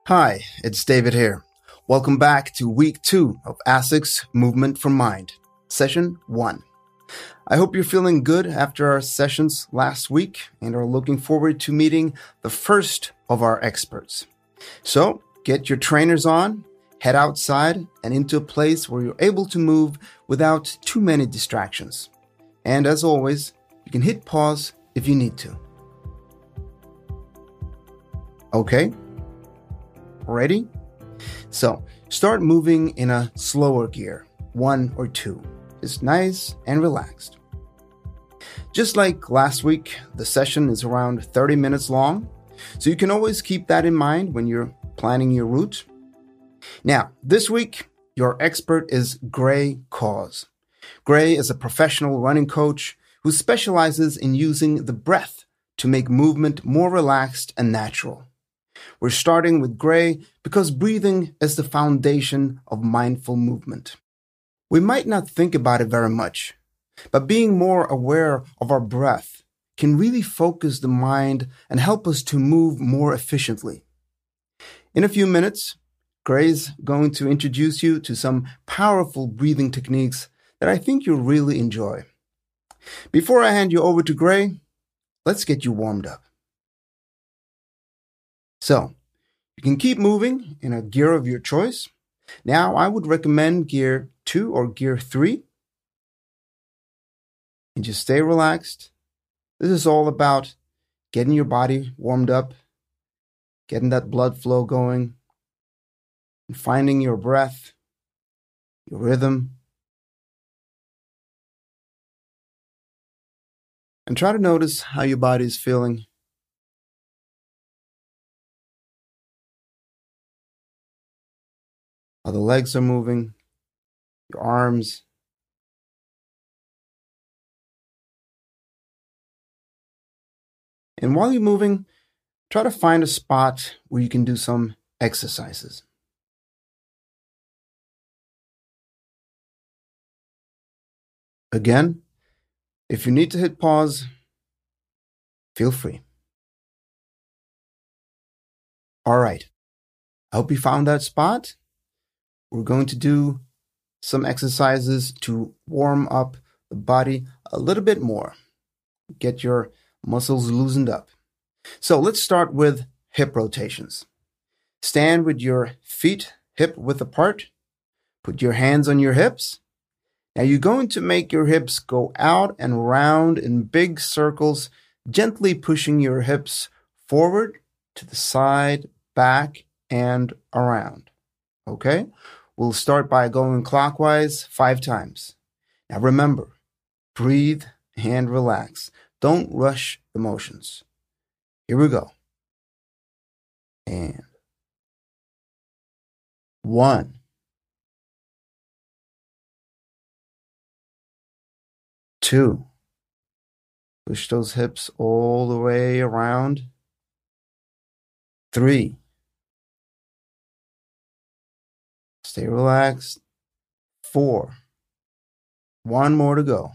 Hi, it's David here. Welcome back to week 2 of ASIC's Movement for Mind, session 1. I hope you're feeling good after our sessions last week and are looking forward to meeting the first of our experts. So, get your trainers on, head outside and into a place where you're able to move without too many distractions. And as always, you can hit pause if you need to. Okay? Ready? So, start moving in a slower gear, 1 or 2. Just nice and relaxed. Just like last week, the session is around 30 minutes long, so you can always keep that in mind when you're planning your route. Now, this week, your expert is Gray Cause. Gray is a professional running coach who specializes in using the breath to make movement more relaxed and natural. We're starting with Gray because breathing is the foundation of mindful movement. We might not think about it very much, but being more aware of our breath can really focus the mind and help us to move more efficiently. In a few minutes, Gray's going to introduce you to some powerful breathing techniques that I think you'll really enjoy. Before I hand you over to Gray, let's get you warmed up. So, you can keep moving in a gear of your choice. Now, I would recommend gear 2 or gear 3. And just stay relaxed. This is all about getting your body warmed up, getting that blood flow going, and finding your breath, your rhythm. And try to notice how your body is feeling. How the legs are moving, your arms. And while you're moving, try to find a spot where you can do some exercises. Again, if you need to hit pause, feel free. All right. I hope you found that spot. We're going to do some exercises to warm up the body a little bit more. Get your muscles loosened up. So let's start with hip rotations. Stand with your feet hip width apart. Put your hands on your hips. Now you're going to make your hips go out and round in big circles, gently pushing your hips forward, to the side, back, and around. Okay? We'll start by going clockwise 5 times. Now remember, breathe and relax. Don't rush the motions. Here we go. And 1, 2. Push those hips all the way around. 3. Stay relaxed. 4. 1 more to go.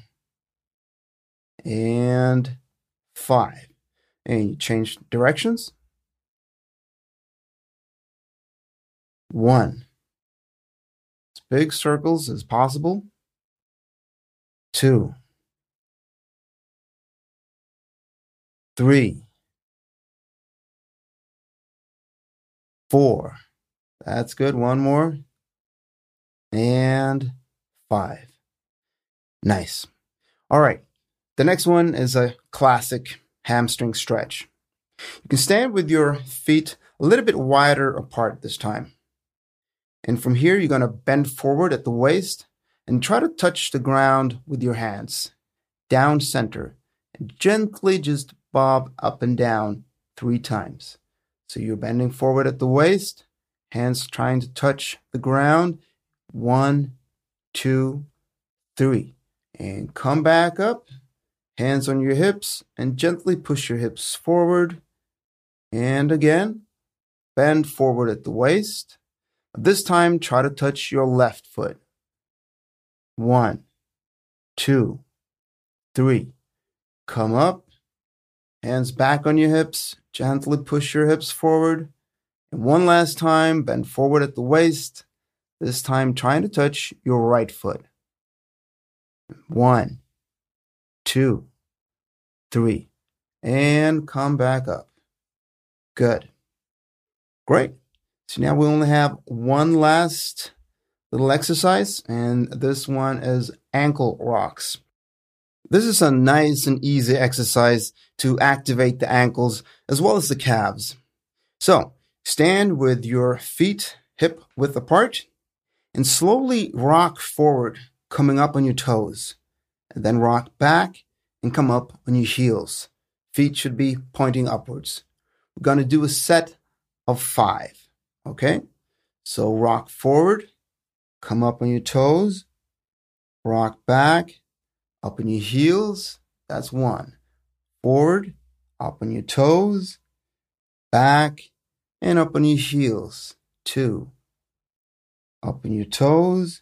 And 5. And you change directions. 1. As big circles as possible. 2. 3. 4. That's good. 1 more. And 5. Nice. All right. The next one is a classic hamstring stretch. You can stand with your feet a little bit wider apart this time. And from here, you're going to bend forward at the waist and try to touch the ground with your hands. Down center. And gently just bob up and down 3 times. So you're bending forward at the waist, hands trying to touch the ground. 1, 2, 3. And come back up. Hands on your hips and gently push your hips forward. And again, bend forward at the waist. This time, try to touch your left foot. 1, 2, 3. Come up. Hands back on your hips. Gently push your hips forward. And one last time, bend forward at the waist, this time trying to touch your right foot. 1, 2, 3, and come back up. Good. Great. So now we only have one last little exercise, and this one is ankle rocks. This is a nice and easy exercise to activate the ankles as well as the calves. So stand with your feet hip width apart and slowly rock forward, coming up on your toes, and then rock back and come up on your heels. Feet should be pointing upwards. We're going to do a set of 5. Okay? So rock forward, come up on your toes, rock back, up on your heels. That's 1. Forward, up on your toes, back, and up on your heels. 2. Up on your toes,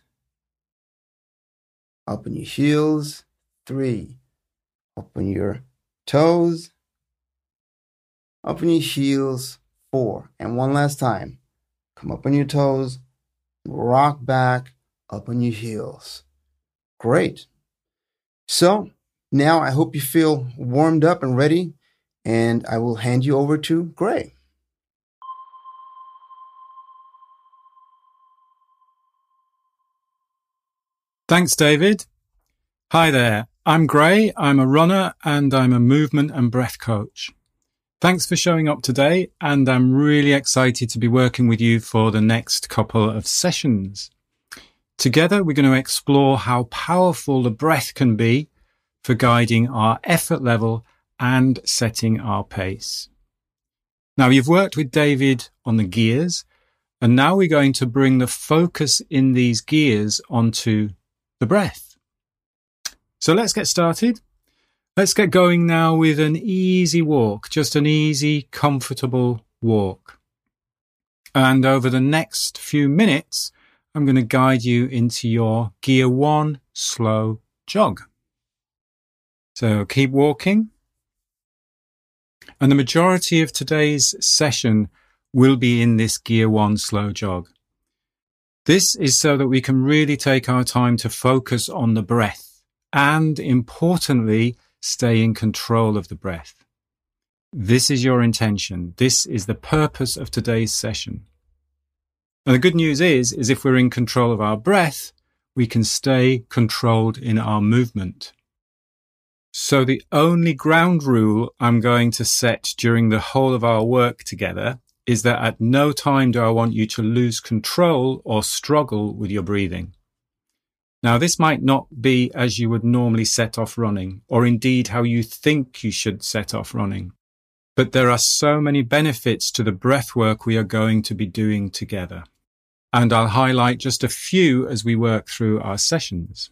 up on your heels. 3. Up on your toes, up on your heels. 4. And one last time. Come up on your toes, rock back, up on your heels. Great. So now I hope you feel warmed up and ready, and I will hand you over to Gray. Thanks, David. Hi there. I'm Gray. I'm a runner and I'm a movement and breath coach. Thanks for showing up today, and I'm really excited to be working with you for the next couple of sessions. Together, we're going to explore how powerful the breath can be for guiding our effort level and setting our pace. Now, you've worked with David on the gears, and now we're going to bring the focus in these gears onto the breath. So let's get started. Let's get going now with an easy walk, just an easy, comfortable walk. And over the next few minutes, I'm going to guide you into your gear 1 slow jog. So keep walking. And the majority of today's session will be in this gear 1 slow jog. This is so that we can really take our time to focus on the breath and, importantly, stay in control of the breath. This is your intention. This is the purpose of today's session. And the good news is if we're in control of our breath, we can stay controlled in our movement. So the only ground rule I'm going to set during the whole of our work together is that at no time do I want you to lose control or struggle with your breathing. Now, this might not be as you would normally set off running, or indeed how you think you should set off running. But there are so many benefits to the breath work we are going to be doing together. And I'll highlight just a few as we work through our sessions.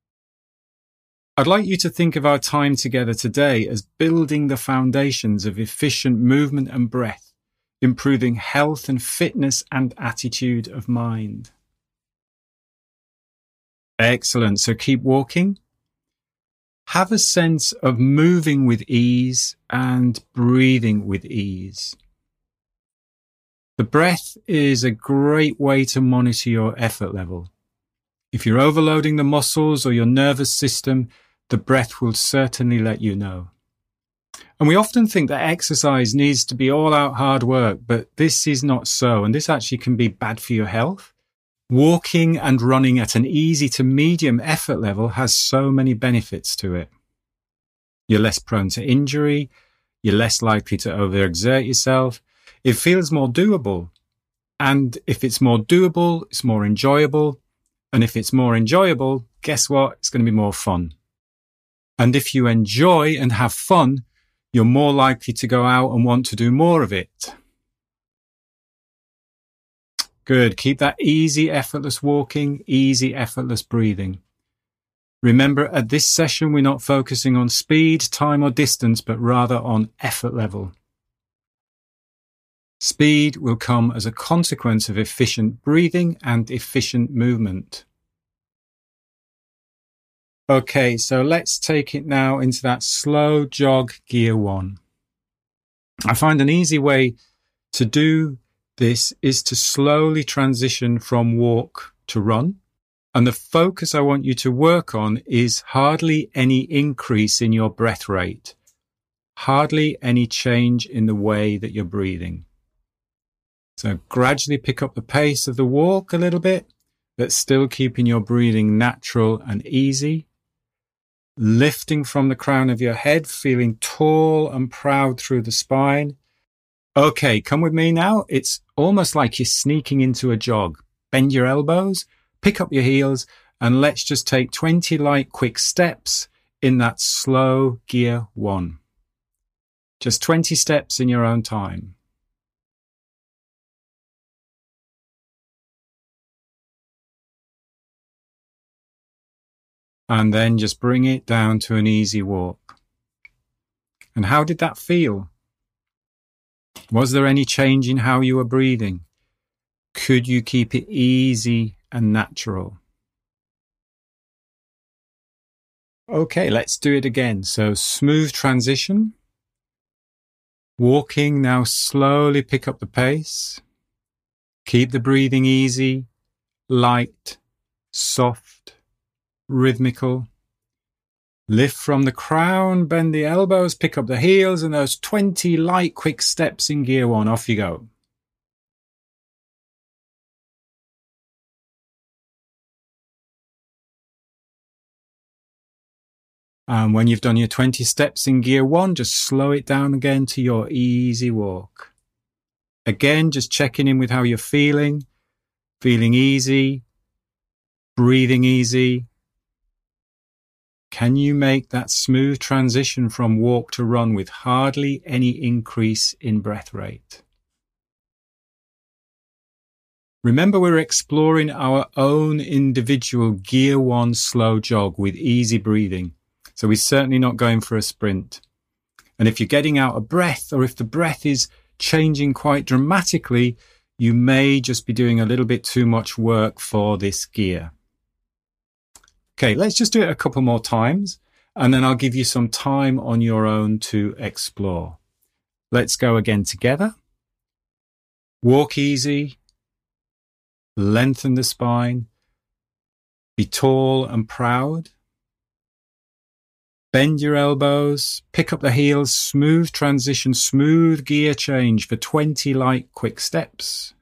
I'd like you to think of our time together today as building the foundations of efficient movement and breath, improving health and fitness and attitude of mind. Excellent. So keep walking. Have a sense of moving with ease and breathing with ease. The breath is a great way to monitor your effort level. If you're overloading the muscles or your nervous system, the breath will certainly let you know. And we often think that exercise needs to be all-out hard work, but this is not so, and this actually can be bad for your health. Walking and running at an easy to medium effort level has so many benefits to it. You're less prone to injury, you're less likely to overexert yourself, it feels more doable. And if it's more doable, it's more enjoyable. And if it's more enjoyable, guess what? It's going to be more fun. And if you enjoy and have fun, you're more likely to go out and want to do more of it. Good. Keep that easy, effortless walking, easy, effortless breathing. Remember, at this session, we're not focusing on speed, time, or distance, but rather on effort level. Speed will come as a consequence of efficient breathing and efficient movement. Okay, so let's take it now into that slow jog gear 1. I find an easy way to do This is to slowly transition from walk to run. And the focus I want you to work on is hardly any increase in your breath rate, hardly any change in the way that you're breathing. So gradually pick up the pace of the walk a little bit, but still keeping your breathing natural and easy. Lifting from the crown of your head, feeling tall and proud through the spine. Okay, come with me now. It's almost like you're sneaking into a jog. Bend your elbows, pick up your heels, and let's just take 20 light quick steps in that slow gear 1. Just 20 steps in your own time. And then just bring it down to an easy walk. And how did that feel? Was there any change in how you were breathing? Could you keep it easy and natural? Okay, let's do it again. So smooth transition. Walking, now slowly pick up the pace. Keep the breathing easy, light, soft, rhythmical. Lift from the crown, bend the elbows, pick up the heels, and those 20 light quick steps in gear 1. Off you go. And when you've done your 20 steps in gear 1, just slow it down again to your easy walk. Again, just checking in with how you're feeling easy, breathing easy. Can you make that smooth transition from walk to run with hardly any increase in breath rate? Remember, we're exploring our own individual gear 1 slow jog with easy breathing. So we're certainly not going for a sprint. And if you're getting out of breath, or if the breath is changing quite dramatically, you may just be doing a little bit too much work for this gear. Okay, let's just do it a couple more times, and then I'll give you some time on your own to explore. Let's go again together. Walk easy. Lengthen the spine. Be tall and proud. Bend your elbows, pick up the heels, smooth transition, smooth gear change for 20 light quick steps.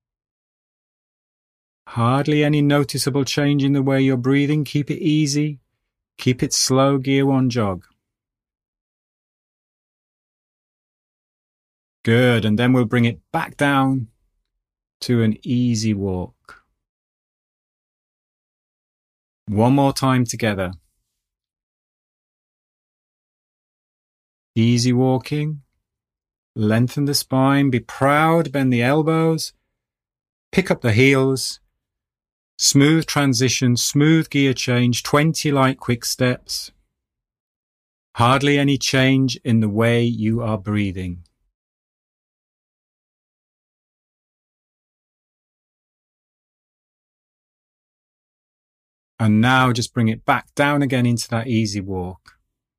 Hardly any noticeable change in the way you're breathing. Keep it easy. Keep it slow, gear 1 jog. Good, and then we'll bring it back down to an easy walk. One more time together. Easy walking. Lengthen the spine. Be proud. Bend the elbows. Pick up the heels. Smooth transition. Smooth gear change. 20 light quick steps. Hardly any change in the way you are breathing. And now just bring it back down again into that easy walk.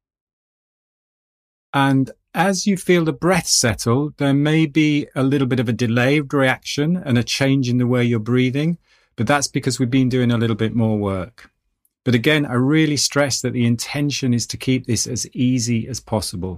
And as you feel the breath settle, there may be a little bit of a delayed reaction and a change in the way you're breathing, but that's because we've been doing a little bit more work. But again, I really stress that the intention is to keep this as easy as possible.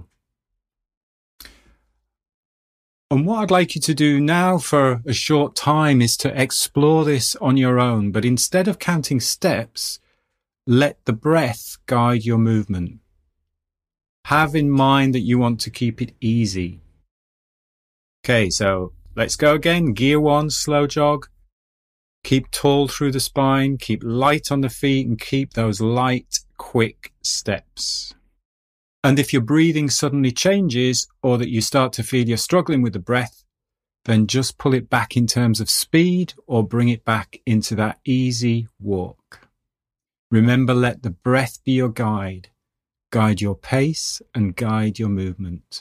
And what I'd like you to do now for a short time is to explore this on your own, but instead of counting steps, let the breath guide your movement. Have in mind that you want to keep it easy. Okay, so let's go again. Gear 1, slow jog. Keep tall through the spine, keep light on the feet, and keep those light, quick steps. And if your breathing suddenly changes, or that you start to feel you're struggling with the breath, then just pull it back in terms of speed or bring it back into that easy walk. Remember, let the breath be your guide. Guide your pace and guide your movement.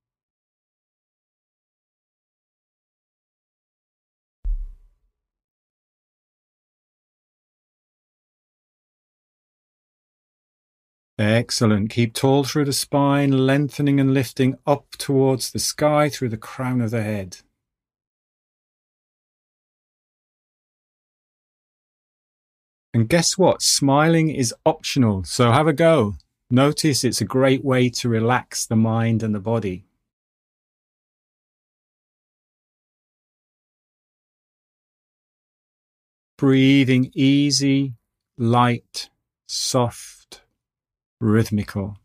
Excellent. Keep tall through the spine, lengthening and lifting up towards the sky through the crown of the head. And guess what? Smiling is optional, so have a go. Notice it's a great way to relax the mind and the body. Breathing easy, light, soft, rhythmical.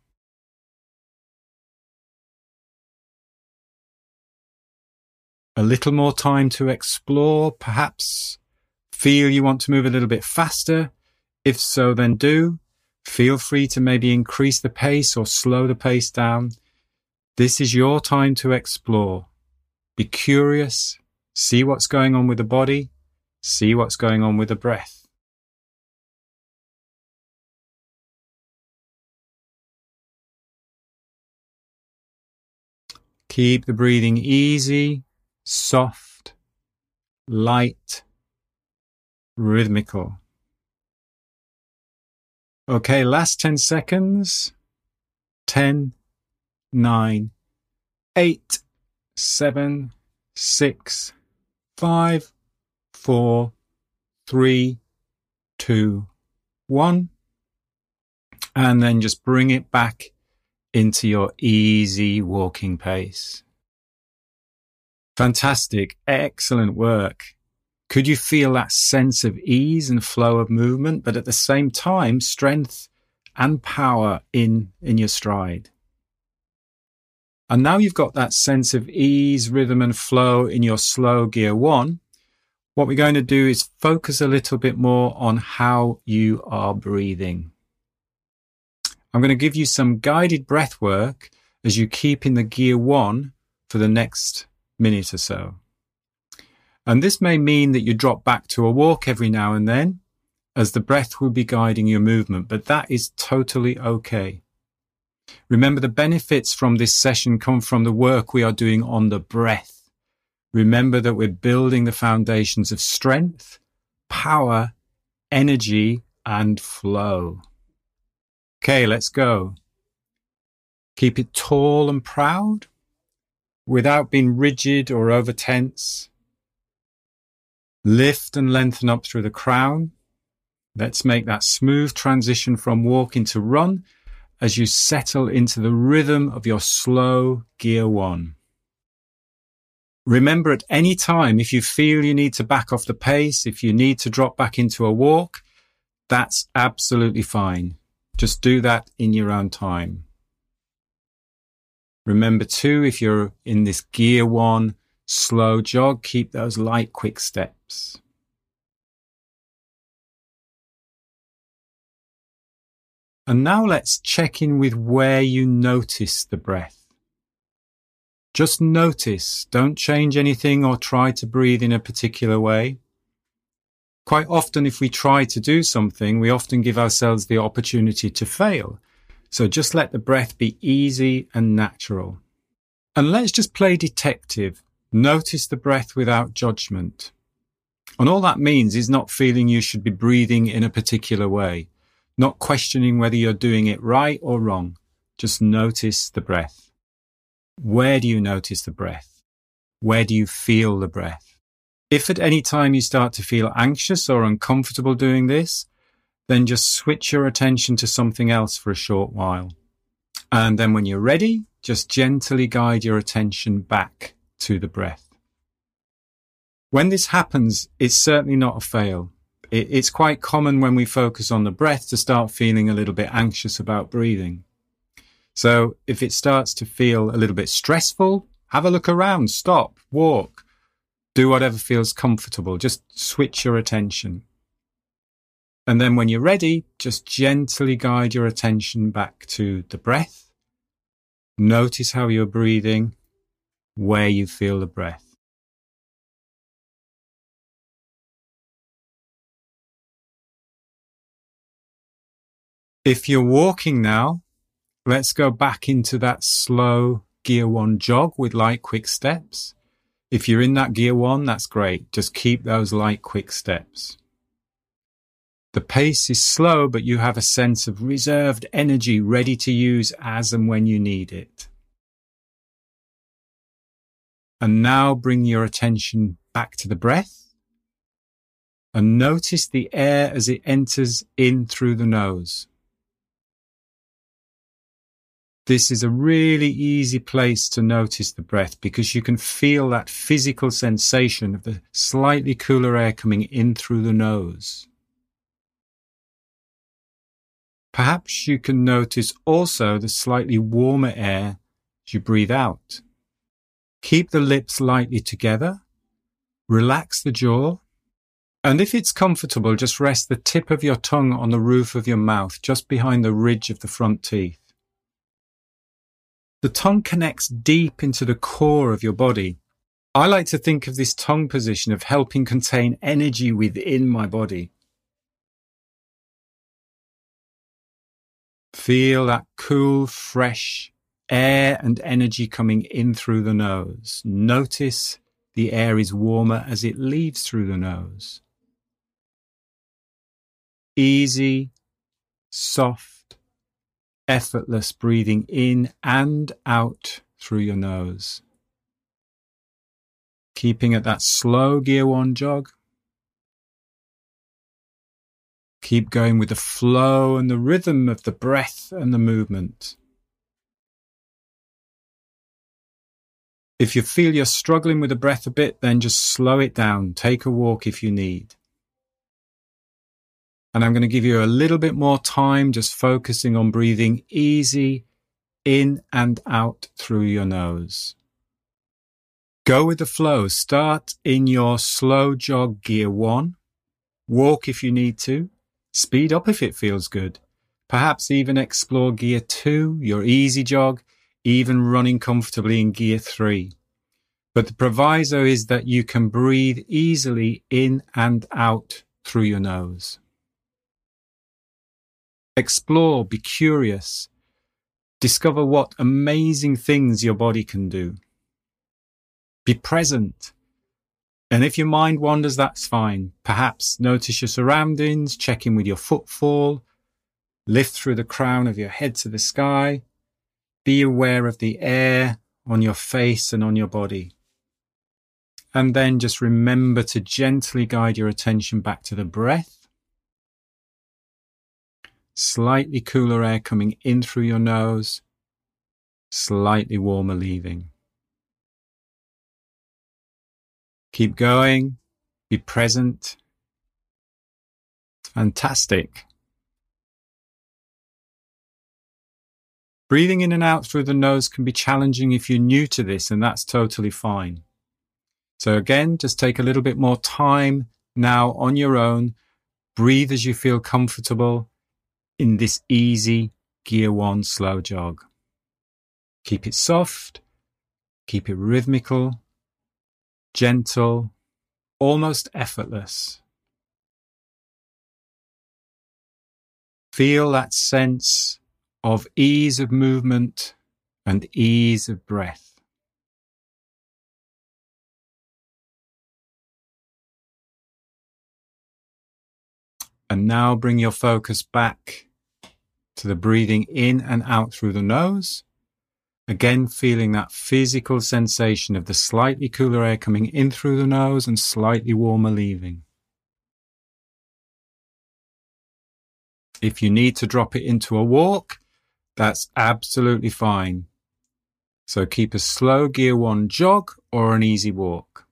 A little more time to explore, perhaps feel you want to move a little bit faster. If so, then do. Feel free to maybe increase the pace or slow the pace down. This is your time to explore. Be curious, see what's going on with the body, see what's going on with the breath. Keep the breathing easy, soft, light, rhythmical. Okay, last 10 seconds. 10, 9, 8, 7, 6, 5, 4, 3, 2, 1. And then just bring it back into your easy walking pace. Fantastic. Excellent work. Could you feel that sense of ease and flow of movement, but at the same time, strength and power in your stride? And now you've got that sense of ease, rhythm and flow in your slow gear one. What we're going to do is focus a little bit more on how you are breathing. I'm going to give you some guided breath work as you keep in the gear one for the next minute or so. And this may mean that you drop back to a walk every now and then, as the breath will be guiding your movement, but that is totally okay. Remember, the benefits from this session come from the work we are doing on the breath. Remember that we're building the foundations of strength, power, energy, and flow. Okay, let's go. Keep it tall and proud, without being rigid or over tense. Lift and lengthen up through the crown. Let's make that smooth transition from walking to run as you settle into the rhythm of your slow gear one. Remember, at any time, if you feel you need to back off the pace, if you need to drop back into a walk, that's absolutely fine. Just do that in your own time. Remember too, if you're in this gear one slow jog, keep those light, quick steps. And now let's check in with where you notice the breath. Just notice, don't change anything or try to breathe in a particular way. Quite often, if we try to do something, we often give ourselves the opportunity to fail. So just let the breath be easy and natural. And let's just play detective. Notice the breath without judgment. And all that means is not feeling you should be breathing in a particular way, not questioning whether you're doing it right or wrong. Just notice the breath. Where do you notice the breath? Where do you feel the breath? If at any time you start to feel anxious or uncomfortable doing this, then just switch your attention to something else for a short while. And then when you're ready, just gently guide your attention back to the breath. When this happens, it's certainly not a fail. It's quite common when we focus on the breath to start feeling a little bit anxious about breathing. So if it starts to feel a little bit stressful, have a look around, stop, walk, do whatever feels comfortable. Just switch your attention. And then when you're ready, just gently guide your attention back to the breath. Notice how you're breathing, where you feel the breath. If you're walking now, let's go back into that slow gear one jog with light, quick steps. If you're in that gear one, that's great. Just keep those light, quick steps. The pace is slow, but you have a sense of reserved energy ready to use as and when you need it. And now bring your attention back to the breath. and notice the air as it enters in through the nose. This is a really easy place to notice the breath because you can feel that physical sensation of the slightly cooler air coming in through the nose. Perhaps you can notice also the slightly warmer air as you breathe out. Keep the lips lightly together, relax the jaw, and if it's comfortable, just rest the tip of your tongue on the roof of your mouth, just behind the ridge of the front teeth. The tongue connects deep into the core of your body. I like to think of this tongue position of helping contain energy within my body. Feel that cool, fresh air and energy coming in through the nose. Notice the air is warmer as it leaves through the nose. Easy, soft, effortless breathing in and out through your nose. Keeping at that slow Gear 1 jog. Keep going with the flow and the rhythm of the breath and the movement. If you feel you're struggling with the breath a bit, then just slow it down. Take a walk if you need. And I'm going to give you a little bit more time just focusing on breathing easy in and out through your nose. Go with the flow. Start in your slow jog Gear 1. Walk if you need to. Speed up if it feels good. Perhaps even explore Gear 2, your easy jog, even running comfortably in Gear 3. But the proviso is that you can breathe easily in and out through your nose. Explore, be curious. Discover what amazing things your body can do. Be present. And if your mind wanders, that's fine. Perhaps notice your surroundings, check in with your footfall, lift through the crown of your head to the sky. Be aware of the air on your face and on your body. And then just remember to gently guide your attention back to the breath. Slightly cooler air coming in through your nose, slightly warmer leaving. Keep going, be present. Fantastic. Breathing in and out through the nose can be challenging if you're new to this, and that's totally fine. So again, just take a little bit more time now on your own. Breathe as you feel comfortable in this easy Gear 1 slow jog. Keep it soft, keep it rhythmical, gentle, almost effortless. Feel that sense of ease of movement and ease of breath. And now bring your focus back to the breathing in and out through the nose. Again, feeling that physical sensation of the slightly cooler air coming in through the nose and slightly warmer leaving. If you need to drop it into a walk, that's absolutely fine. So keep a slow Gear 1 jog or an easy walk.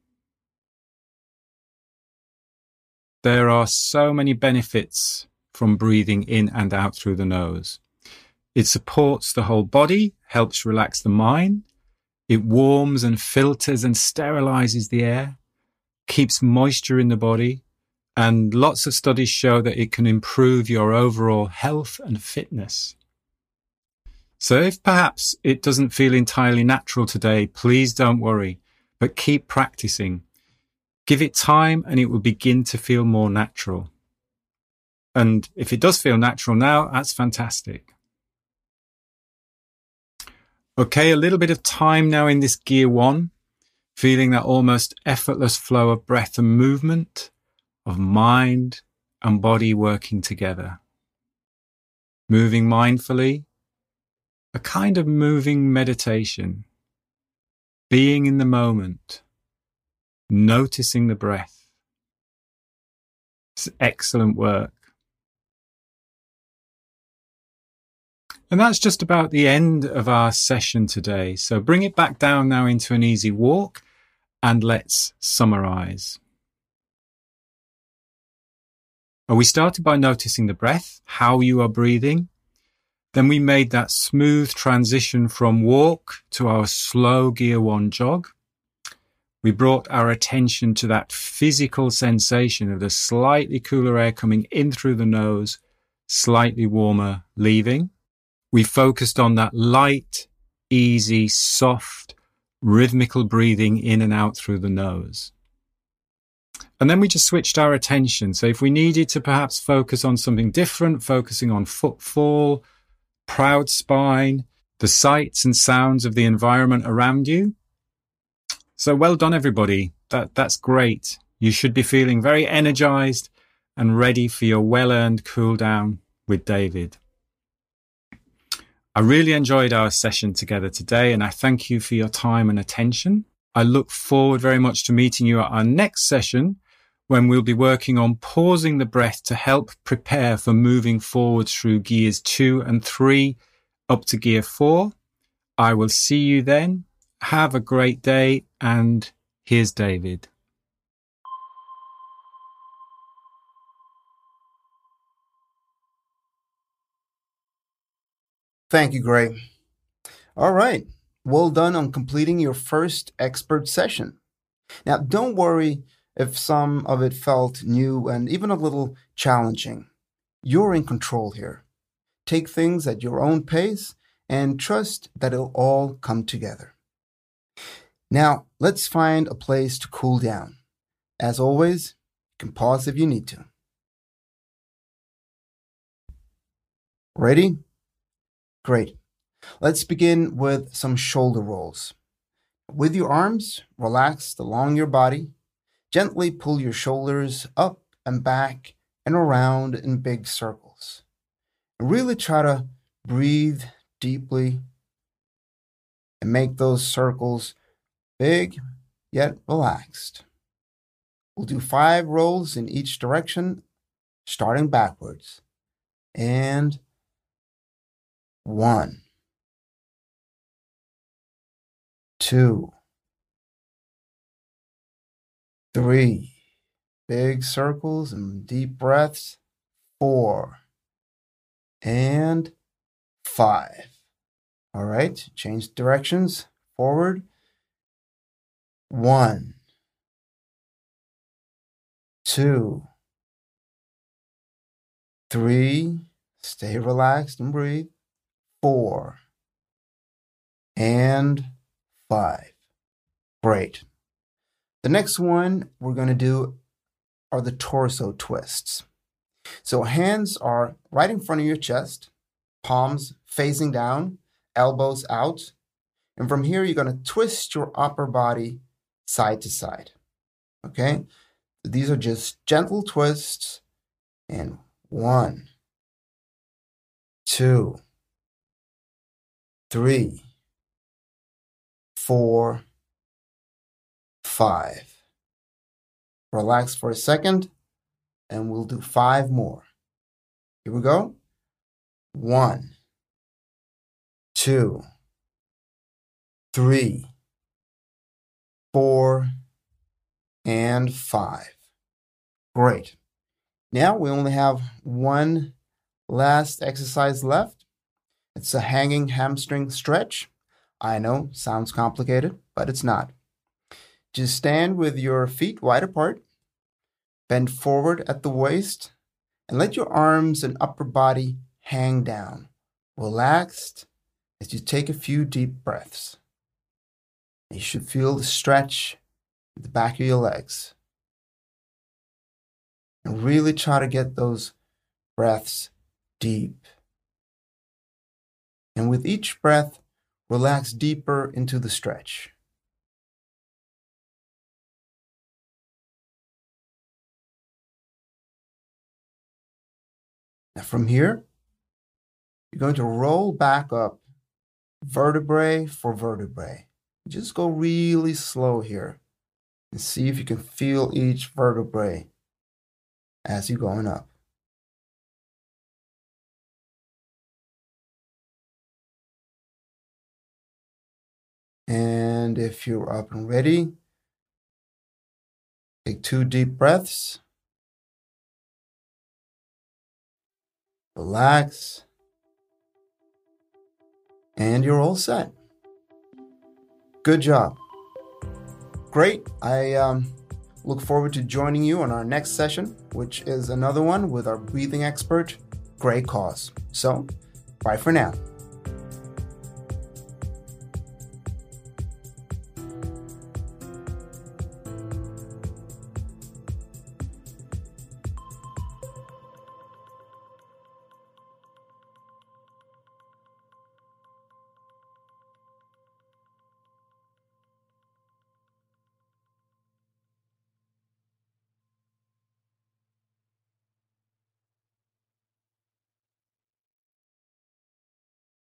There are so many benefits from breathing in and out through the nose. It supports the whole body, helps relax the mind. It warms and filters and sterilizes the air, keeps moisture in the body, and lots of studies show that it can improve your overall health and fitness. So if perhaps it doesn't feel entirely natural today, please don't worry, but keep practicing. Give it time and it will begin to feel more natural. And if it does feel natural now, that's fantastic. Okay, a little bit of time now in this Gear 1, feeling that almost effortless flow of breath and movement, of mind and body working together. Moving mindfully, a kind of moving meditation, being in the moment, noticing the breath. It's excellent work. And that's just about the end of our session today. So bring it back down now into an easy walk and let's summarize. We started by noticing the breath, how you are breathing. Then we made that smooth transition from walk to our slow gear 1 jog. We brought our attention to that physical sensation of the slightly cooler air coming in through the nose, slightly warmer leaving. We focused on that light, easy, soft, rhythmical breathing in and out through the nose. And then we just switched our attention. So if we needed to perhaps focus on something different, focusing on footfall, proud spine, the sights and sounds of the environment around you. So well done, everybody. That's great. You should be feeling very energized and ready for your well-earned cool down with David. I really enjoyed our session together today, and I thank you for your time and attention. I look forward very much to meeting you at our next session, when we'll be working on pausing the breath to help prepare for moving forward through gears 2 and 3 up to gear 4. I will see you then. Have a great day, and here's David. Thank you, Gray. All right. Well done on completing your first expert session. Now, don't worry if some of it felt new and even a little challenging. You're in control here. Take things at your own pace and trust that it'll all come together. Now, let's find a place to cool down. As always, you can pause if you need to. Ready? Great. Let's begin with some shoulder rolls. With your arms relaxed along your body, gently pull your shoulders up and back and around in big circles. And really try to breathe deeply and make those circles big yet relaxed. We'll do 5 rolls in each direction, starting backwards. And 1, 2, 3, big circles and deep breaths. 4 and 5. All right, change directions, forward. 1, 2, 3, stay relaxed and breathe. 4 and 5. Great. The next one we're going to do are the torso twists. So hands are right in front of your chest, palms facing down, elbows out. And from here, you're going to twist your upper body side to side. Okay? So these are just gentle twists. And 1, 2, 3, 4, 5. Relax for a second, and we'll do 5 more. Here we go. 1, 2, 3, 4, and 5. Great. Now we only have one last exercise left. It's a hanging hamstring stretch. I know, sounds complicated, but it's not. Just stand with your feet wide apart, bend forward at the waist, and let your arms and upper body hang down, relaxed as you take a few deep breaths. You should feel the stretch at the back of your legs. And really try to get those breaths deep. And with each breath, relax deeper into the stretch. Now from here, you're going to roll back up vertebrae for vertebrae. Just go really slow here and see if you can feel each vertebrae as you're going up. And if you're up and ready, take 2 deep breaths. Relax. And you're all set. Good job. Great. I look forward to joining you on our next session, which is another one with our breathing expert, Gray Cause. So, bye for now.